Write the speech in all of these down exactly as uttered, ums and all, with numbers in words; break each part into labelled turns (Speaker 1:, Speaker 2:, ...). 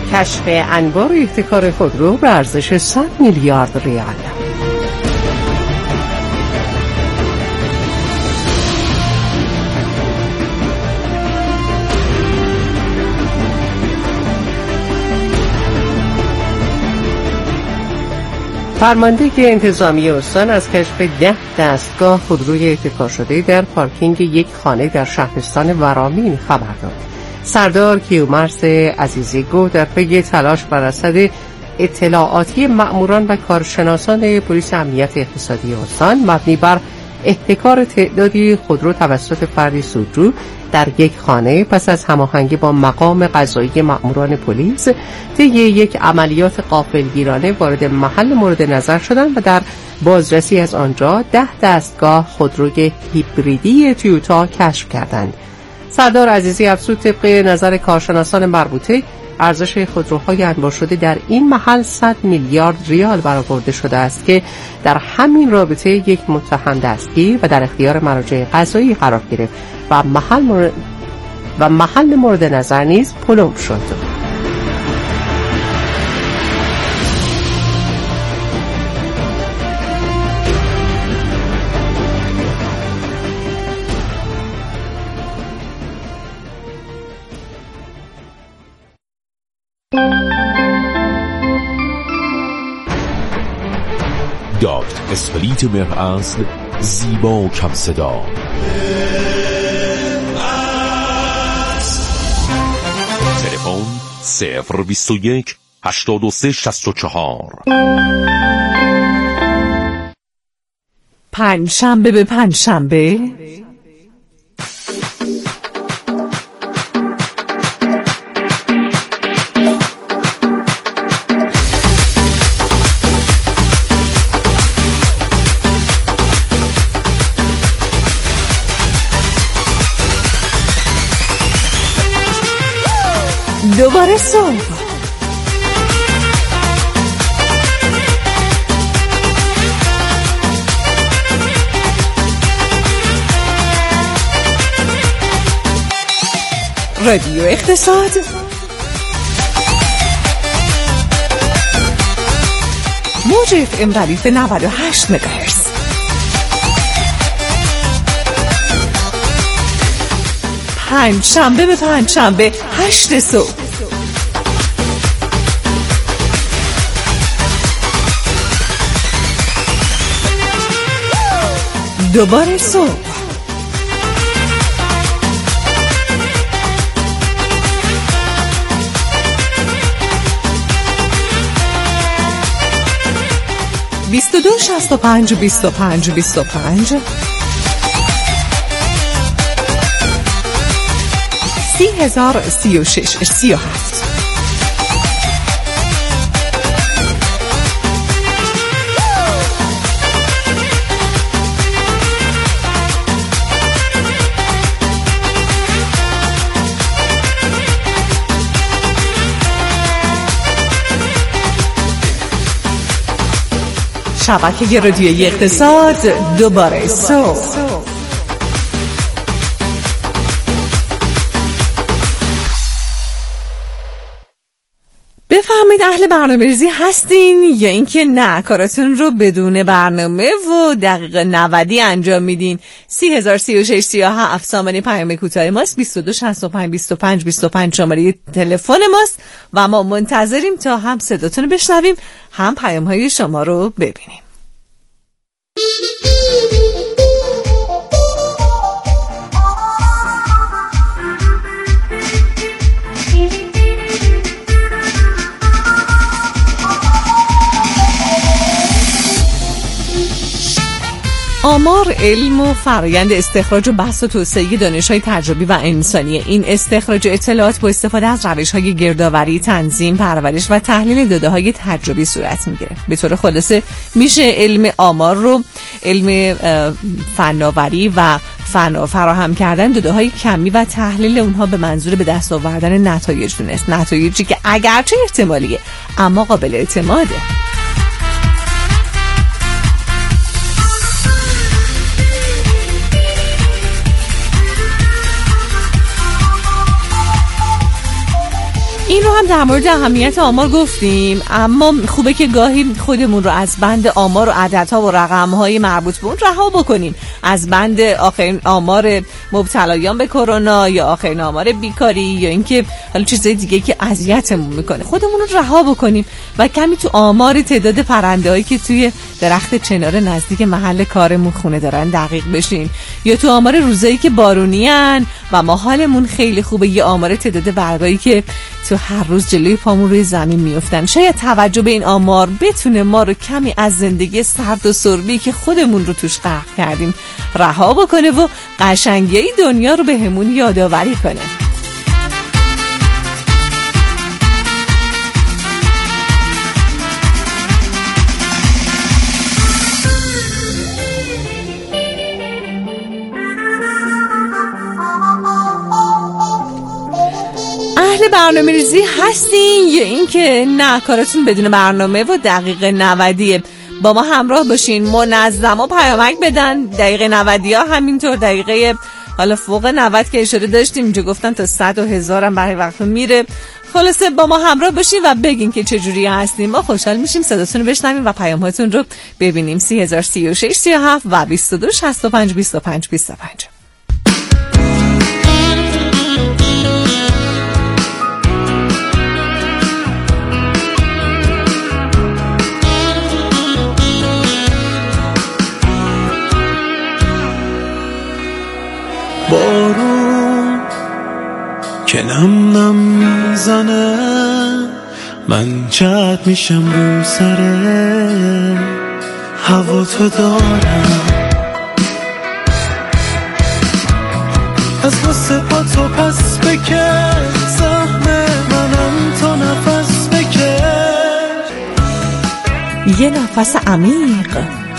Speaker 1: کشف انبار احتکار خودرو به ارزش صد میلیارد ریال. فرمانده انتظامی استان از کشف ده دستگاه خودروی احتکار شده در پارکینگ یک خانه در شهرستان ورامین خبر داد. سردار کیومرث عزیزی گفت در پی تلاش بر اثر اطلاعاتی مأموران و کارشناسان پلیس امنیت اقتصادی استان مبنی بر احتکار تعدادی خودرو توسط فردی سودجو در یک خانه پس از هماهنگی با مقام قضایی مأموران پلیس طی یک عملیات غافلگیرانه وارد محل مورد نظر شدند و در بازرسی از آنجا ده دستگاه خودروی هیبریدی تویوتا کشف کردند. سردار عزیزی افزود طبق نظر کارشناسان مربوطه ارزش خودروهای انبار شده در این محل صد میلیارد ریال برآورده شده است که در همین رابطه یک متهم دستگیر و در اختیار مراجع قضایی قرار گرفت و محل مورد و محل مورد نظر نیز پلم شد.
Speaker 2: داکت اسپلیت مهر اصل زیبا و کم صدا. تلفن صفر بیست و یک هشتاد و سه شصت و چهار.
Speaker 3: پنجشنبه به پنجشنبه دوباره صبح رادیو اقتصاد موج اف ام ردیف نود و هشت مگاهرتز. پنج شنبه به پنج شنبه هشت صبح. دوباره صبح. بیست و دو شصت و پنج بیست و پنج بیست و پنج سی هزار سی و شش سی و هفت. شبکه رادیویی اقتصاد دوباره صبح. بفهمید اهل برنامه‌ریزی هستین یا اینکه نه کاراتون رو بدون برنامه و دقیق نودی انجام میدین؟ سی هزار سی و شش سی و هفت سامانه پیام کوتاه ماست، بیست و دو شصت و پنج بیست و پنج بیست و پنج شماره تلفن ماست و ما منتظریم تا هم صداتون رو بشنویم هم پیام‌های شما رو ببینیم. آمار، علم و فرایند استخراج و بحث و توسعه دانش‌های تجربی و انسانی. این استخراج اطلاعات با استفاده از روش‌های گردآوری، تنظیم، پرورش و تحلیل داده‌های تجربی صورت می‌گیره. به طور خلاصه میشه علم آمار رو علم فناوری و فنا فراهم کردن داده‌های کمی و تحلیل اونها به منظور به دست آوردن نتایج دونست. نتایجی که اگرچه احتمالیه اما قابل اعتماده. این رو هم در مورد اهمیت آمار گفتیم، اما خوبه که گاهی خودمون رو از بند آمار و عددها و رقم‌های مربوط به اون رها بکنیم، از بند آخرین آمار مبتلایان به کرونا یا آخرین آمار بیکاری یا اینکه حالا چیزای دیگه که اذیتمون میکنه خودمون رو رها بکنیم و کمی تو آمار تعداد پرنده‌هایی که توی درخت چنار نزدیک محل کارمون خونه دارن دقیق بشیم، یا تو آمار روزایی که بارونیان و ما حالمون خیلی خوبه، یا آمار تعداد برگایی که تو هر روز جلوی پامون روی زمین میافتن. شاید توجه به این آمار بتونه ما رو کمی از زندگی سرد و سربی که خودمون رو توش غرق کردیم رها بکنه و قشنگی دنیا رو بهمون یادآوری کنه. اهل برنامه ریزی هستین یا این که نه کاراتون بدون برنامه و دقیقه نودیه؟ با ما همراه باشین، منظم و پیامک بدن. دقیقه نودی ها همینطور، دقیقه حالا فوق نود که اشاره داشتیم اینجا گفتن تا صد و هزار هم برای وقت میره. خلاصه با ما همراه باشین و بگین که چجوری هستیم. ما خوشحال میشیم صداتون رو بشنویم و پیام هاتون رو ببینیم. سی هزار سی و شش سی و هفت و بیست و دو شصت و پنج بیست و پنج بیست و پنج.
Speaker 4: بارون که نم نم میزنه من جد میشم رو سره هوا تو دارم از واسه با تو پس بکر زحمه منم تو نفس بکر
Speaker 3: یه نفس عمیق.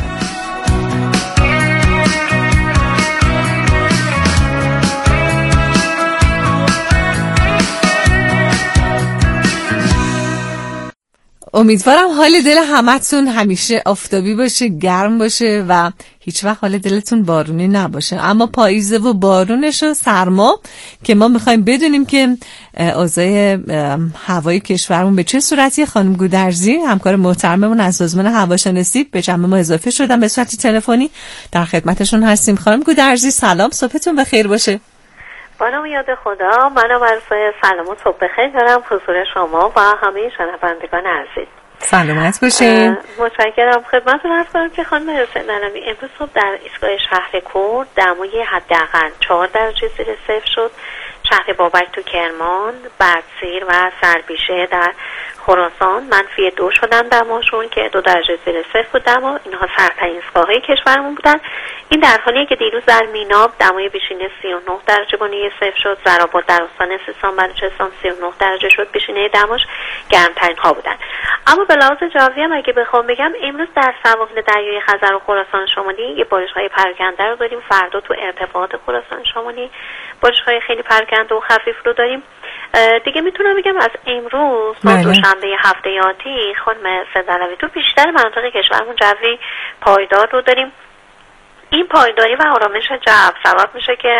Speaker 3: امیدوارم حال دل همتون همیشه آفتابی باشه، گرم باشه و هیچ وقت حال دلتون بارونی نباشه. اما پاییزه و بارونش و سرما که ما میخوایم بدونیم که اوضاع هوای کشورمون به چه صورتیه. خانم گودرزی همکار محترممون از سازمان هواشناسی به جمع ما اضافه شدن به صورت تلفنی، در خدمتشون هستیم. خانم گودرزی سلام، صبحتون بخیر باشه.
Speaker 5: بانم یاد خدا، منم عرض سلام و صبح بخیر دارم حضور شما و همه شنوندگان عزیز.
Speaker 3: سلامت باشین.
Speaker 5: متشکرم. خدمتتون عرض کنم که خانم حسین علمی امروز صبح در ایستگاه شهر کرد دمای حداقل چهار درجه زیر صفر شد. شهر بابک تو کرمان، بردسیر و سربیشه در خراسان منفی دو شدن دماشون که دو درجه زیر صفر بود دما. اینها سرترین ایستگاه‌های کشورمون بودن. این در حالیه که دیروز در میناب دمای بیشینه سی و نه درجه بنیه صفر شد. زرآباد در استان سیستان بلوچستان سی و نه درجه شد، بیشینه دماش گرمترین ها بودن. اما به لحاظ جوی هم اگه بخوام بگم امروز در سواحل دریای خزر و خراسان شمالی یه بارش‌های پراکنده رو داریم. فردا تو ارتفاعات خراسان شمالی بارش‌های خیلی پراکنده و خفیف رو داریم. دیگه میتونم بگم از امروز تا دوشنبه هفته آتی خانم سدلوی تو بیشتر مناطق کشورمون جوی پایدار رو داریم. این پایداری و آرامش جو سبب میشه که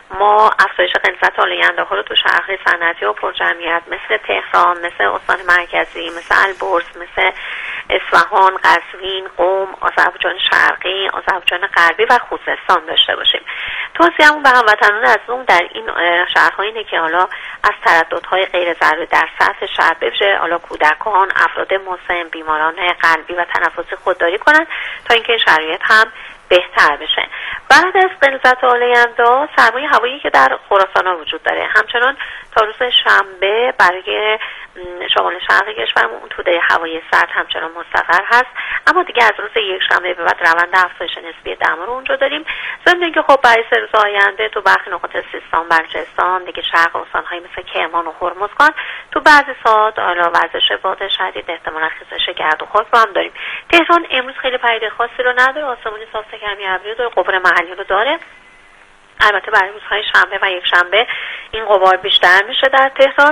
Speaker 5: ما افزایش غلظت آلاینده ها رو تو شهرهای صنعتی و پرجمعیت مثل تهران، مثل استان مرکزی، مثل البرز، مثل اصفهان، قزوین، قم، آذربایجان شرقی، آذربایجان غربی و خوزستان داشته باشیم. توصیه‌مون به هموطنان عزیزمون در این شهرها اینه که حالا از ترددهای غیر ضروری در سطح شهر بشه، حالا کودکان، افراد مسن، بیماران قلبی و تنفسی خودداری کنن تا اینکه شرایط هم بهتر بشه. بعد از غلظت آلاینده سرمایه هوایی که در خراسان وجود داره همچنان تا روز شنبه برای شمال شرقی کشورمون توده هوای سرد همچنان مستقر هست، اما دیگه از روز یک شنبه به بعد روند افزایش نسبی دما رو اونجا داریم. ضمن اینکه خب برای سه روز آینده تو برخی نقاط سیستان، بلوچستان، دیگه شرق استان‌های مثل کرمان و هرمزگان تو بعضی ساعات حالا وزش باد شدید، احتمالاً خیزش گرد و خاک رو هم داریم. تهران امروز خیلی پدیده خاصی رو نداره، آسمون صاف کمی ابری داره، غبار محلی رو داره. البته برای روزهای شنبه و یک شنبه این غبار بیشتر میشه در تهران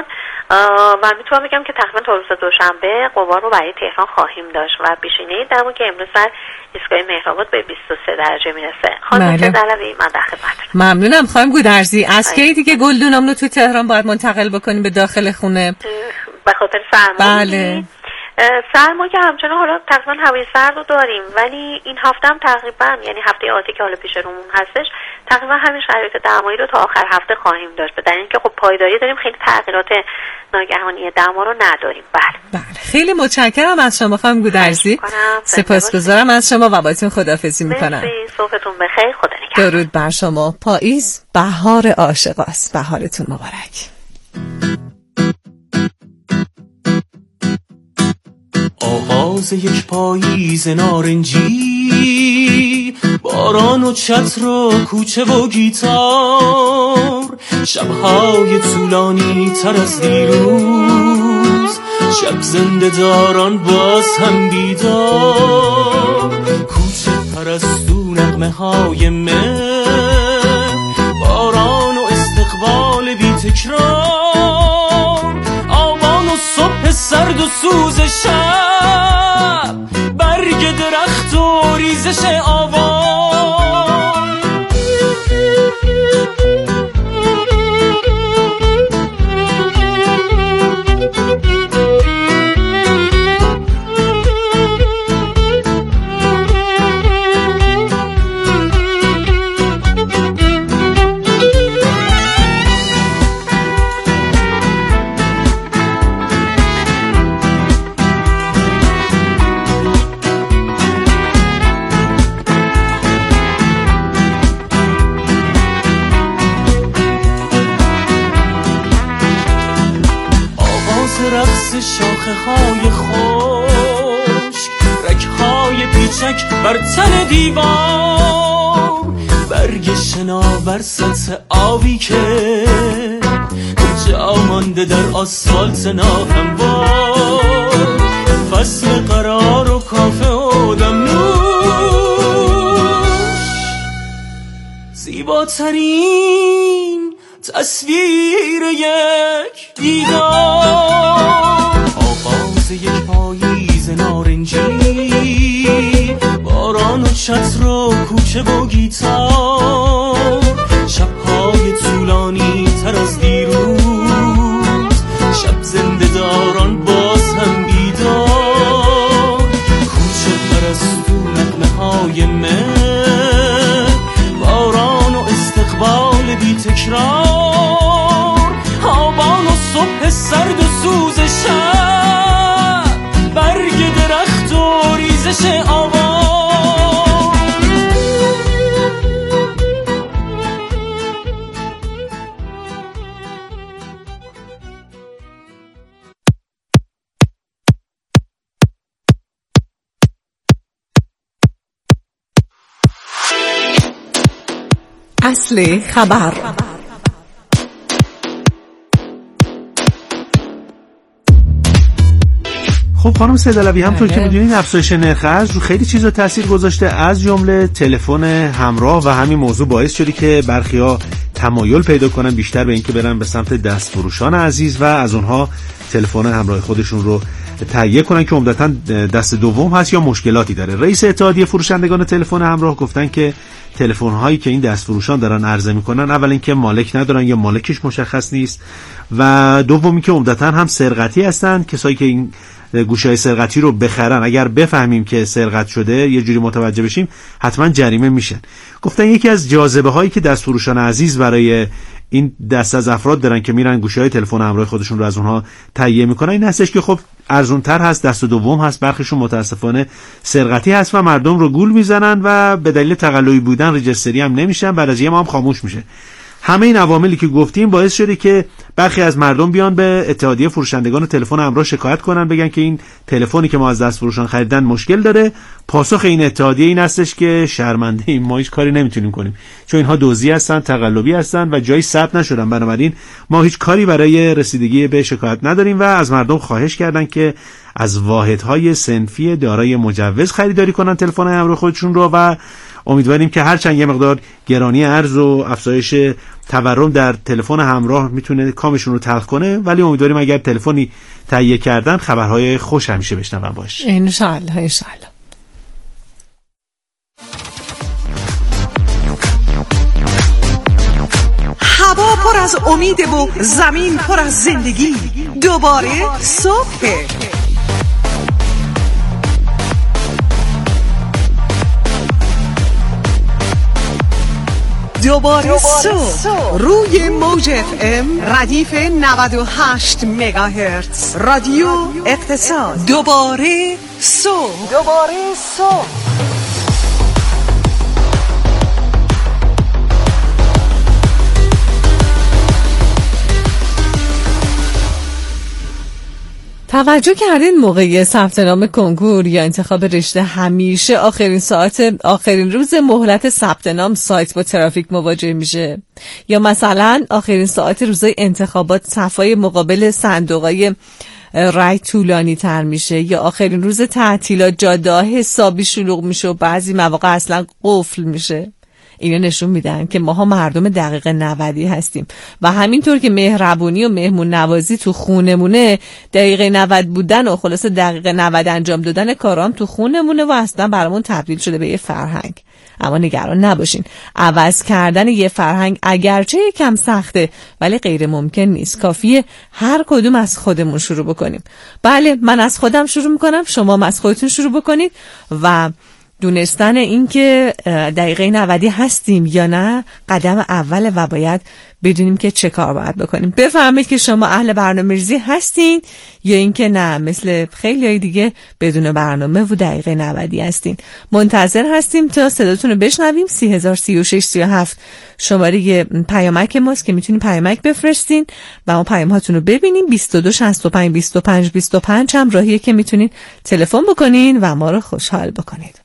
Speaker 5: و میتونم بگم که تقریبا تا روز دوشنبه غبار رو برای تهران خواهیم داشت و بیشینه دما که امروز در ایستگاه مهرآباد به بیست و سه درجه میرسه. خانم سدلوی من در خدمتتونم.
Speaker 3: ممنونم خانم گودرزی. از کی دیگه گلدونم رو تو تهران باید منتقل بکنیم به داخل خونه؟
Speaker 5: به خاطر سرما.
Speaker 3: بله.
Speaker 5: سرما که همچنان حالا تقریبا هوای سرد رو داریم، ولی این هفته هم تقریبا، یعنی هفته آتی که حالا پیش رومون هستش، تقریبا همین شرایط دمایی رو تا آخر هفته خواهیم داشت. به دلیل اینکه خب پایداری داریم، خیلی تغییرات ناگهانی دما رو نداریم. بله.
Speaker 3: بله. خیلی متشکرم از شما خانم گودرزی. سپاسگزارم از شما و باهاتون خداحافظی میکنم.
Speaker 5: مرسی. صبحتون بخیر. خدا نگهدار.
Speaker 3: درود بر شما. پاییز بهار عاشقاست. بهارتون مبارک.
Speaker 4: آغاز یک پاییز نارنجی، باران و چتر و کوچه و گیتار، شبهای طولانی تر از دیروز، شب زنده داران باز هم بیدار، کوچه پرستو نغمه های مه، باران و استقبال بی تکرار، آبان و صبح سرد و سوز شب، برگ درخت و ریزش آوان. شاخه های خشک، رگ های پیچک بر تن دیوار، برگ شناور سطح آبی که جا مانده در آسفالت ناهموار، فصل قرار و کافه و دمنوش، زیباترین تصویر یک دیدار. یک پاییز نارنجی، باران و چتر و کوچه و گیتار، شبهای طولانی تر از دیروز، شب زنده داران باز هم بیدار، کوچه پرستو نغمه های مه، باران و استقبال بی تکرار، آبان و صبح سرد و سوز شب، برگ درخت و ریزش آوان.
Speaker 3: اصل خبر.
Speaker 6: خب خانم سیدعلوی، همونطور که می‌دونید افزایش نرخ ارز رو خیلی چیزا تاثیر گذاشته، از جمله تلفن همراه، و همین موضوع باعث شده که برخیا تمایل پیدا کنن بیشتر به اینکه برن به سمت دستفروشان عزیز و از اونها تلفن همراه خودشون رو تهیه کنن که عمدتاً دست دوم هست یا مشکلاتی داره. رئیس اتحادیه فروشندگان تلفن همراه گفتن که تلفن هایی که این دستفروشان دارن عرضه میکنن، اول اینکه مالک ندارن یا مالکش مشخص نیست، و دومی که عمدتاً هم سرقتی هستن. کسایی که این گوشه‌های سرقتی رو بخرن، اگر بفهمیم که سرقت شده یه جوری متوجه بشیم، حتما جریمه میشن. گفتن یکی از جاذبه هایی که دستفروشان عزیز برای این دست از افراد دارن که میرن گوشه‌های تلفن همراه خودشون رو از اونها تهیه میکنن، این هستش که خب ارزان‌تر هست، دست دوم هست، برخیشون متاسفانه سرقتی هست و مردم رو گول میزنن و به دلیل تقلبی بودن رجستری هم نمیشن، بعد از یه ماه هم خاموش میشه. همه این عواملی که گفتیم باعث شده که برخی از مردم بیان به اتحادیه فروشندگان تلفن همراه شکایت کنن، بگن که این تلفنی که ما از دست فروشان خریدن مشکل داره. پاسخ این اتحادیه این هستش که شرمنده ایم، ما هیچ کاری نمیتونیم کنیم، چون اینها دزدی هستن، تقلبی هستن و جایی ثبت نشدن، بنابراین ما هیچ کاری برای رسیدگی به شکایت نداریم. و از مردم خواهش کردن که از واحدهای صنفی دارای مجوز خریداری کنن تلفن همراه خودشون رو و امیدواریم که هرچند یه مقدار گرانی ارز و افزایش تورم در تلفن همراه میتونه کامشون رو تلخ کنه، ولی امیدواریم اگر تلفنی تهیه کردن خبرهای خوش همیشه بشنون باشه.
Speaker 3: ان شاء الله ان شاء الله.
Speaker 7: هوا پر
Speaker 3: از امیده و زمین پر از زندگی. دوباره صبح. دوباره صبح روی موج اف ام ردیف نود و هشت مگاهرتز رادیو اقتصاد. دوباره صبح. دوباره صبح. توجه کردین موقع ثبت نام کنکور یا انتخاب رشته همیشه آخرین ساعت آخرین روز مهلت ثبت نام سایت با ترافیک مواجه میشه، یا مثلا آخرین ساعت روزای انتخابات صفای مقابل صندوقای رای طولانی تر میشه، یا آخرین روز تعطیلات جاده‌ها حسابی شلوغ میشه و بعضی مواقع اصلا قفل میشه. اینا نشون میدن که ماها مردم دقیقه نودی هستیم و همینطور که مهربونی و مهمون نوازی تو خونمونه، دقیقه نود بودن و خلاص دقیقه نود انجام دادن کارام تو خونمونه و اصلا برامون تبدیل شده به یه فرهنگ. اما نگران نباشین، عوض کردن یه فرهنگ اگرچه یکم سخته ولی غیر ممکن نیست. کافیه هر کدوم از خودمون شروع بکنیم. بله، من از خودم شروع میکنم، شما از خودتون شروع بکنید و دونستن این که دقیقه نودی هستیم یا نه قدم اوله و باید بدونیم که چه کار باید بکنیم. بفهمید که شما اهل برنامه‌ریزی هستین یا اینکه نه مثل خیلی های دیگه بدون برنامه و دقیقه نودی هستین. منتظر هستیم تا صداتون رو بشنویم. سی هزار سی و شش سی و هفت شماره پیامک ماست که میتونین پیامک بفرستین و ما پیام هاتون رو ببینیم. بیست و دو شصت و پنج بیست و پنج بیست و پنج هم راهیه که میتونین تلفن بکنین و ما رو خوشحال بکنید.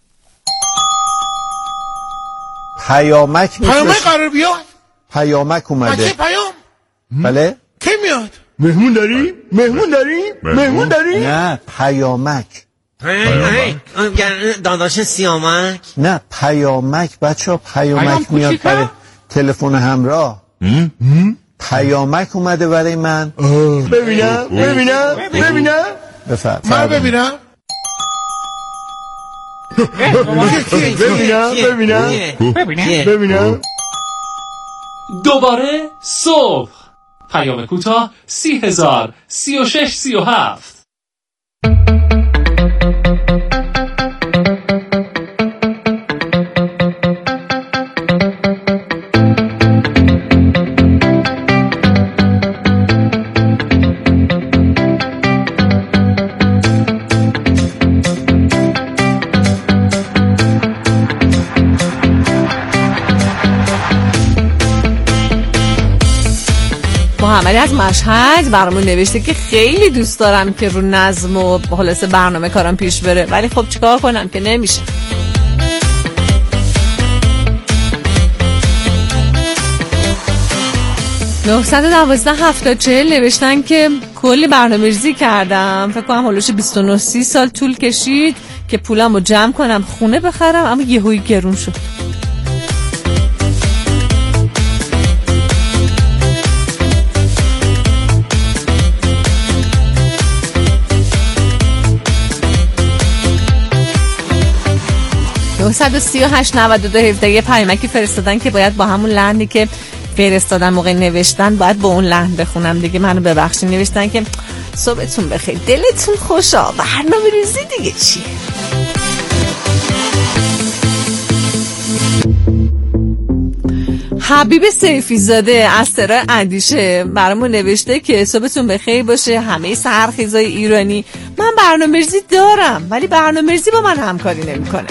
Speaker 7: پیامک
Speaker 8: پیامک قرار بیاد.
Speaker 7: پیامک اومده.
Speaker 8: بچه پیام.
Speaker 7: بله.
Speaker 8: کی میاد؟
Speaker 7: مهمون داری؟ مهمون داری؟ مهمون داری؟ نه، پیامک.
Speaker 9: داداش سیامک.
Speaker 7: نه، پیامک بچه ها. پیامک میاد برای تلفن همراه. پیامک اومده برای من. ببینم ببینم ببینم بفرد.
Speaker 8: من ببینم
Speaker 7: ببینم ببینم ببینم ببینم.
Speaker 10: دوباره صبح. پیام کوتاه سی هزار سی و شش سی و هفت.
Speaker 3: محمد از مشهد برامون نوشته که خیلی دوست دارم که رو نظم و خلاصه برنامه کارم پیش بره ولی خب چیکار کنم که نمیشه. نهصد و دوازده هفتاد و چهل نوشتن که کلی برنامه‌ریزی کردم، فکر کنم حلوش بیست و نه سی سال طول کشید که پولمو جمع کنم خونه بخرم اما یهویی گرون شد. نهصد و سی و هشت نود و دو هفده یه پیامکی فرستادن که باید با همون لحنی که فرستادن موقع نوشتن باید با اون لحن بخونم دیگه. منو ببخشید. نوشتن که صبحتون بخیر، دلتون خوشا، برنامه‌ریزی دیگه چیه؟ حبیب سیفی زاده از ترای اندیشه برامون نوشته که صبحتون بخیر باشه همه سحرخیزای ایرانی. من برنامه‌ریزی دارم ولی برنامه‌ریزی با من همکاری نمی‌کنه.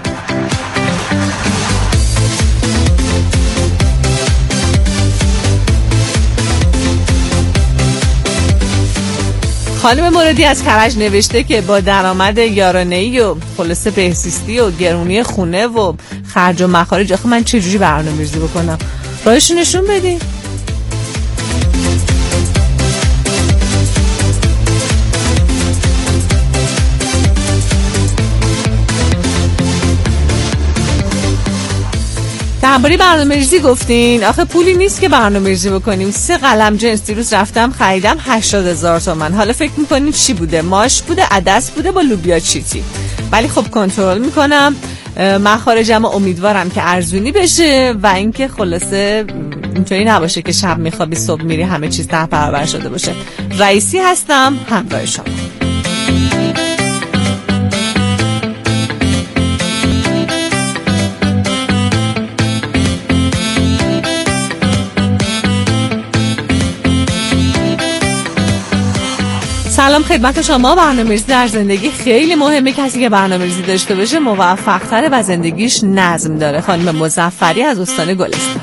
Speaker 3: خانم مرادی از کرج نوشته که با درآمد یارانه‌ای و خلاصه بهزیستی و گرونی خونه و خرج و مخارج آخه من چجوری برنامه‌ریزی بکنم؟ راهش نشون بدین. درباره برنامه‌ریزی گفتین، آخه پولی نیست که برنامه‌ریزی بکنیم. سه قلم جنس دیروز رفتم خریدم هشتاد هزار تومان. حالا فکر می‌کنین چی بوده؟ ماش بوده، عدس بوده با لوبیا چیتی. ولی خب کنترل می‌کنم مخارجم، امیدوارم که ارزونی بشه و اینکه خلاصه اینطوری نباشه که شب میخوابی صبح میری همه چیز ته پرور شده باشه. رئیسی هستم همراه شما. سلام خدمت شما. برنامه‌ریزی در زندگی خیلی مهمه. کسی که برنامه‌ریزی داشته باشه موفق‌تره و زندگیش نظم داره. خانم مظفری از استان گلستان.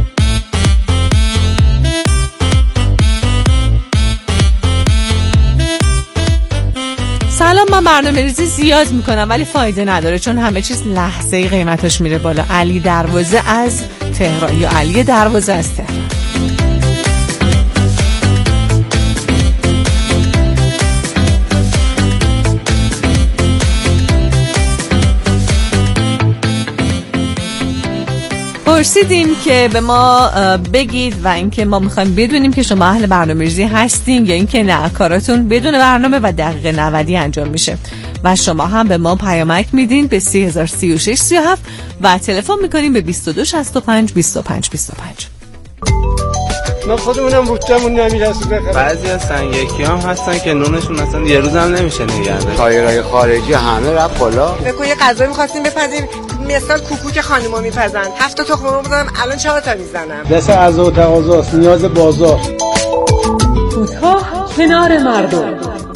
Speaker 3: سلام، من برنامه‌ریزی زیاد میکنم ولی فایده نداره چون همه چیز لحظه‌ای قیمتش میره بالا. علی دروازه از تهران یا علی دروازه از تهران. پرسیدیم که به ما بگید و اینکه ما میخوایم بدونیم که شما اهل برنامه‌ریزی هستین یا اینکه نه کاراتون بدون برنامه و دقیقه نودی انجام میشه و شما هم به ما پیامک میدین به سه هزار و سی و شش سی و هفت و تلفن میکنیم به بیست و دو شصت و پنج بیست و پنج بیست و پنج.
Speaker 8: ما خودمونم روتمون نمیرسه بخریم.
Speaker 9: بعضی از سنگکی هم هستن که نونشون اصلا یه روز هم نمیشه نگرده.
Speaker 7: تایرای خارجی همه رفت بالا.
Speaker 11: بگو یه غذا می‌خواستیم بپزیم مثال کوکو که خانوما میپزن. هفت تا تخم مرغ بزنم الان چهار تا میزنم.
Speaker 8: دست عرضه و تقاضاست، نیاز بازار.
Speaker 12: کوتاه کنار مردم.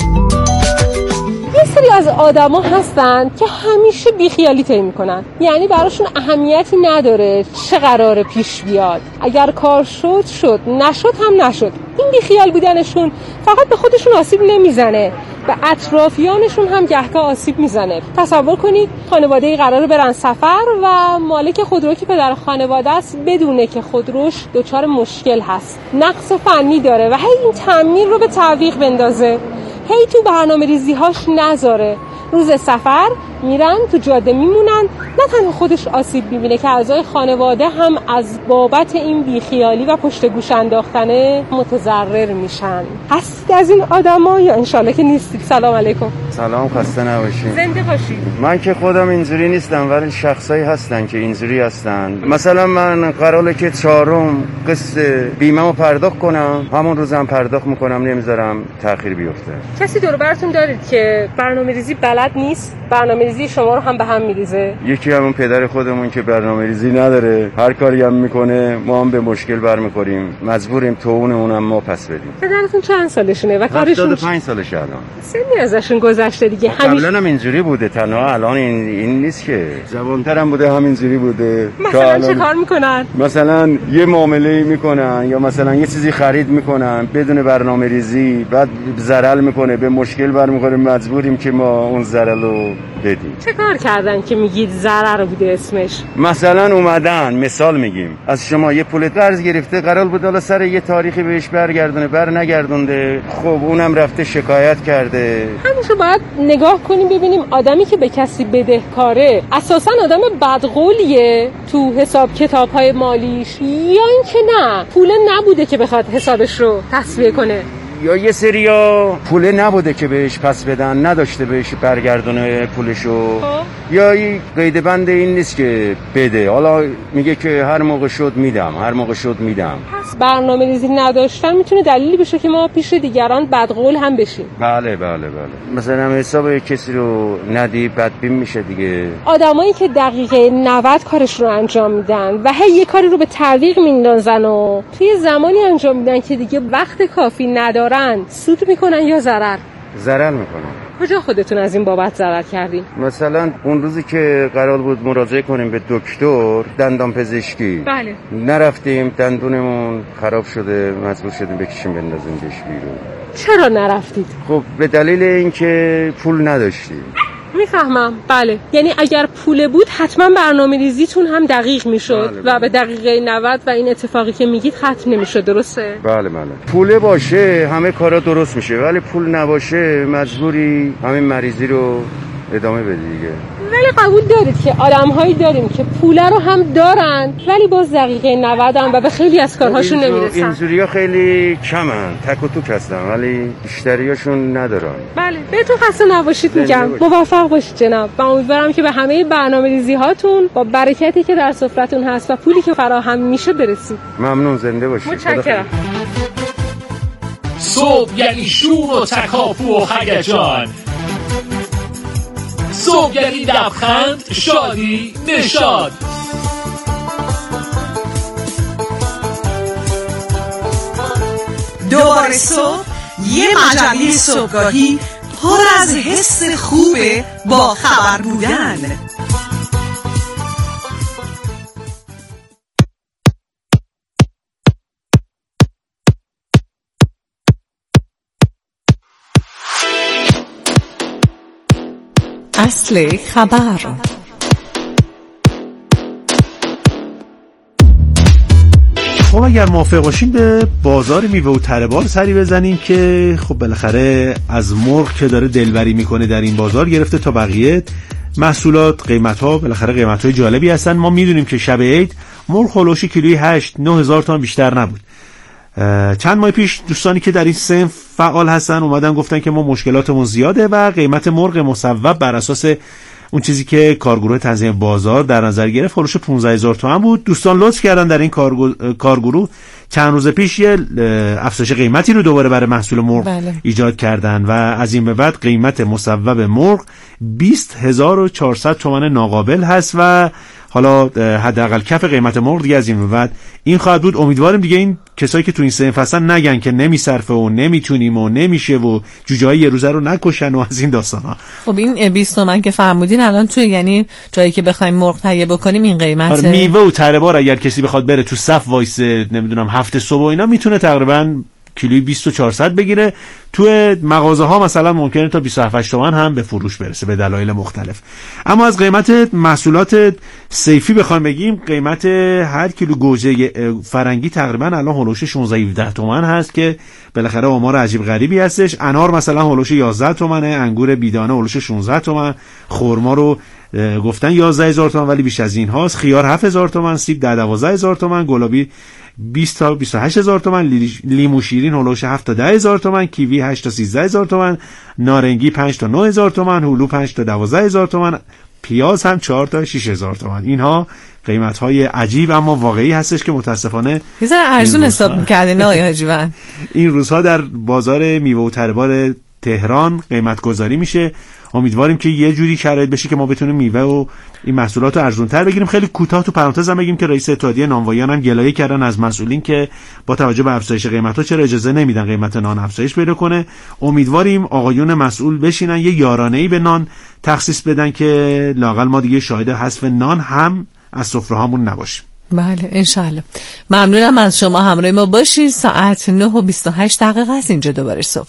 Speaker 12: یه سری از آدما هستن که همیشه بیخیالی طی میکنن، یعنی براشون اهمیتی نداره چه قراره پیش بیاد، اگر کار شد شد نشد هم نشد. این بیخیال بودنشون فقط به خودشون آسیب نمیزنه، به اطرافیانشون هم گهگاه آسیب میزنه. تصور کنید خانواده‌ای قراره برن سفر و مالک خودرو که پدر خانواده است بدونه که خودروش دچار مشکل هست، نقص فنی داره و هی این تعمیر رو به تعویق بندازه، هی تو برنامه ریزی هاش نذاره. روز سفر میرن تو جاده میمونن، نه تنها خودش آسیب میبینه که اعضای خانواده هم از بابت این بیخیالی و پشت گوش انداختنه متضرر میشن. هستید از این آدما یا انشالله که نیستید؟ سلام علیکم.
Speaker 13: سلام، خسته نباشید.
Speaker 12: زنده باشید.
Speaker 13: من که خودم اینجوری نیستم ولی شخصایی هستن که اینجوری هستن. مثلا من قراره که چهارم قسط بیمه‌مو پرداخت کنم، همون روزم پرداخت میکنم، نمیذارم تأخیر بیفته.
Speaker 12: کسی دور براتون دارید که برنامه‌ریزی بلد نیست؟ برنامه‌ریزی شما رو هم به هم میریزه؟
Speaker 13: یکی همون پدر خودمون که برنامه‌ریزی نداره، هر کاری هم میکنه ما هم به مشکل برمیخوریم، مجبوریم توونمون هم ما پس بدیم.
Speaker 12: پدرتون چند سالشونه و کارشون؟
Speaker 13: هفتاد و پنج سالشه الان.
Speaker 12: سنی ازشون گذشته دیگه.
Speaker 13: همیشه قبلا هم اینجوری بوده، تنها الان این این نیست که. جوان‌تر هم بوده همینجوری بوده.
Speaker 12: مثلا چه کار میکنن؟
Speaker 13: مثلا یه معامله میکنن یا مثلا یه چیزی خرید میکنن بدون برنامه‌ریزی، بعد ضرر میکنه، به مشکل برمیخوره، مجبوریم که ما اون ضرر رو بدیم.
Speaker 12: چه کار کردن که میگید ضرر بوده اسمش؟
Speaker 13: مثلا اومدن مثال میگیم از شما یه پول قرض گرفته، قرار بود حالا سر یه تاریخی بهش برگردونه، بر نگردونده، خب اونم رفته شکایت کرده.
Speaker 12: همیشه باید نگاه کنیم ببینیم آدمی که به کسی بدهکاره اساسا آدم بدقولیه تو حساب کتاب‌های مالیش یا اینکه نه پول نبوده که بخواد حسابش رو تصفیه کنه،
Speaker 13: یا یه سریا پول نبوده که بهش پس بدن، نداشته بهش برگردونه پولشو، یا این قید بند این نیست که بده، حالا میگه که هر موقع شد میدم، هر موقع شد میدم.
Speaker 12: پس برنامه ریزی نداشتن میتونه دلیلی بشه که ما پیش دیگران بدقول هم بشیم.
Speaker 13: بله بله بله. مثلا حساب کسی رو ندی بدبین میشه دیگه.
Speaker 12: آدمایی که دقیقه نود کارش رو انجام میدن و هی یه کاری رو به تعویق میندازن و توی زمانی انجام میدن که دیگه وقت کافی ندارن، سود میکنن یا ضرر؟
Speaker 13: ضرر میکنن.
Speaker 12: کجا خودتون از این بابت ضرر کردین؟
Speaker 13: مثلا اون روزی که قرار بود مراجعه کنیم به دکتر دندان پزشکی،
Speaker 12: بله،
Speaker 13: نرفتیم، دندونمون خراب شده، مجبور شدیم بکشیم بندازیم بهش بیرون.
Speaker 12: چرا نرفتید؟
Speaker 13: خب به دلیل اینکه پول نداشتیم.
Speaker 12: میفهمم، بله. یعنی اگر پول بود حتما برنامه ریزیتون هم دقیق میشد بله بله. و به دقیقه نود و این اتفاقی که میگید ختم نمیشد، درسته؟
Speaker 13: بله بله. پول باشه همه کارا درست میشه، ولی پول نباشه مجبوری همین مریضی رو ادامه بدی دیگه.
Speaker 12: ولی قبول دارید که آدم‌هایی داریم که پوله رو هم دارن ولی باز دقیقه نود هم و به خیلی از کارهاشون نمیرسن.
Speaker 13: اینجوری‌ها خیلی کمن، تک و توک هستن ولی بیشتریاشون ندارن.
Speaker 12: بله بهتون خسته نباشید میگم. موفق باشید جناب و امیدوارم که به همه برنامه‌ریزی هاتون با برکتی که در سفرتون هست و پولی که فراهم میشه برسید.
Speaker 13: ممنون، زنده باشید.
Speaker 12: متشکرم.
Speaker 10: صبح یعنی شور و تکاپو و هیجان، صبح یعنی لبخند، شادی، نشاد.
Speaker 14: دوباره صبح یه مجله صبحگاهی پر از حس خوبه با خبر بودن.
Speaker 3: اصل خبر.
Speaker 6: خب اگر موافق باشین به بازار میوه و تره بار سری بزنیم که خب بالاخره از مرغ که داره دلبری میکنه در این بازار گرفته تا بقیه محصولات، قیمت ها بالاخره قیمت های جالبی هستن. ما میدونیم که شب عید مرغ هلوش کیلویی هشت نه هزار تومان بیشتر نبود. چند ماه پیش دوستانی که در این صنف فعال هستن اومدن گفتن که ما مشکلاتمون زیاده و قیمت مرغ مصوب بر اساس اون چیزی که کارگروه تنظیم بازار در نظر گرفت هلوش پانزده هزار تومان بود. دوستان لطف کردن در این کارگروه چند روز پیش یه افزایش قیمتی رو دوباره برای محصول مرغ بله. ایجاد کردن و از این به بعد قیمت مصوب مرغ بیست هزار و چهارصد تومان ناقابل هست و حالا حداقل کف قیمت مرغ دیگه از این به بعد این خواهد بود. امیدواریم دیگه این کسایی که تو این صنف هستن نگن که نمیصرفه و نمیتونیم و نمیشه و جوجه‌های یه روزه رو نکشن و از این داستانا.
Speaker 3: خب این بیست تومن که فرمودین الان تو یعنی جایی که بخوایم مرغ تهیه بکنیم این قیمته.
Speaker 6: میوه و تره بار اگر کسی بخواد بره تو صف وایسه نمیدونم هفت صبح و اینا میتونه تقریبا کیلویی بیست و چهارصد بگیره. تو مغازه ها مثلا ممکنه تا بیست و هفت تومن هم به فروش برسه به دلایل مختلف. اما از قیمت محصولات صیفی بخوایم بگیم قیمت هر کیلو گوجه فرنگی تقریبا الان هولوش شانزده هفده تومن هست که بالاخره آمار عجیب غریبی هستش. انار مثلا هولوش یازده تومنه، انگور بیدانه هولوش شانزده تومن، خرما رو گفتن یازده هزار تومن ولی بیش از این هاست، خیار هفت هزار تومن، سیب ده دوازده هزار تومن، گلابی بیست تا بیست و هشت هزار تومن، لیمو شیرین هولوش هفت تا ده هزار تومن، کیوی هشت تا سیزده هزار تومن، نارنگی پنج تا نه هزار تومن، هلو پنج تا دوازده هزار تومن، پیاز هم چهار تا شش هزار تومن. اینها قیمت های عجیب اما واقعی هستش که متاسفانه
Speaker 3: یه ذره ارزون حساب می‌کردین آقای حاجی‌وند.
Speaker 6: این روزها در بازار میوه و تره بار تهران قیمت گذاری میشه. امیدواریم که یه جوری شرایط بشه که ما بتونیم میوه و این محصولات رو ارزان‌تر بگیریم. خیلی کوتاه تو پرانتز هم بگیم که رئیس اتحادیه نانواییان هم گلایه کردن از مسئولین که با توجه به افزایش قیمت‌ها چرا اجازه نمیدن قیمت نان افزایش پیدا کنه. امیدواریم آقایون مسئول بشینن یه یارانه‌ای به نان تخصیص بدن که لااقل ما دیگه شاهد حذف نان هم از سفره‌هامون نباشیم.
Speaker 3: بله انشالله. ممنونم از شما همراه ما باشید. ساعت نه و بیست و هشت دقیقه است. اینجا دوباره صبح.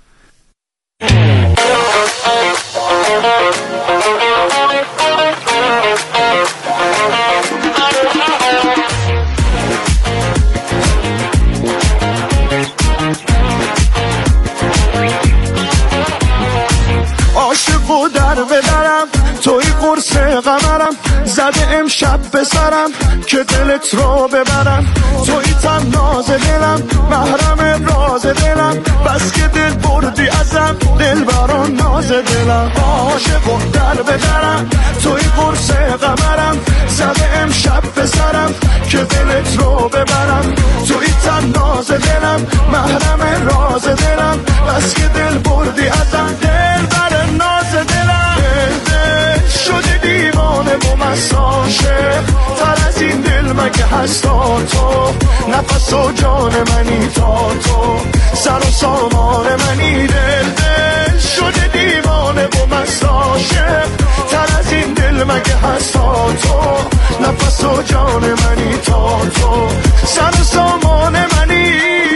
Speaker 15: عاشق و در ببرم توی قرص قمرم زده امشب به سرم که دلت رو ببرم توی تن ناز دلم محرم راز دلم بس که دل بردی ازم دل بران ناز دلم عاشق و در ببرم توی قرص قمرم زده امشب به سرم که دلت رو ببرم توی تن ناز دلم محرم راز دلم بس که دل بردی ازم دل بران ناز دلم دل شده دیوانه و مساشه تر از این دل مگه هستا تو نفس و جان منی تا تو سر و سامان منی دل دل شده دیوانه و مساشه تر از این دل مگه هستا تو نفس و جان منی تا تو سر و سامان منی.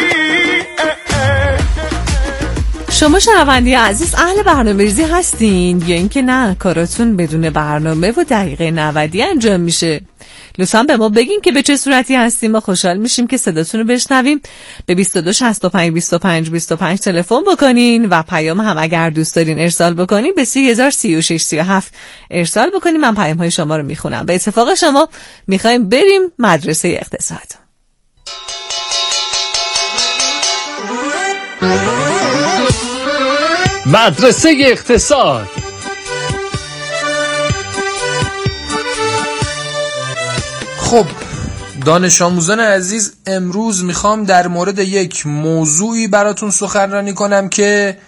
Speaker 3: شما شنوندی عزیز اهل برنامه‌ریزی هستین یا اینکه نه کاراتون بدون برنامه و دقیقه نودی انجام میشه؟ لطفاً به ما بگین که به چه صورتی هستیم. ما خوشحال میشیم که صداتون رو بشنویم. به بیست و دو شصت و پنج بیست و پنج بیست و پنج تلفن بکنین و پیام هم اگر دوست دارین ارسال بکنین به سی هزار سی و شش سی و هفت ارسال بکنین. من پیام های شما رو میخونم. به اتفاق شما میخوایم بریم مدرسه اقتصاد.
Speaker 10: مدرسه اقتصاد.
Speaker 16: خب دانش آموزان عزیز، امروز میخوام در مورد یک موضوعی براتون سخنرانی کنم که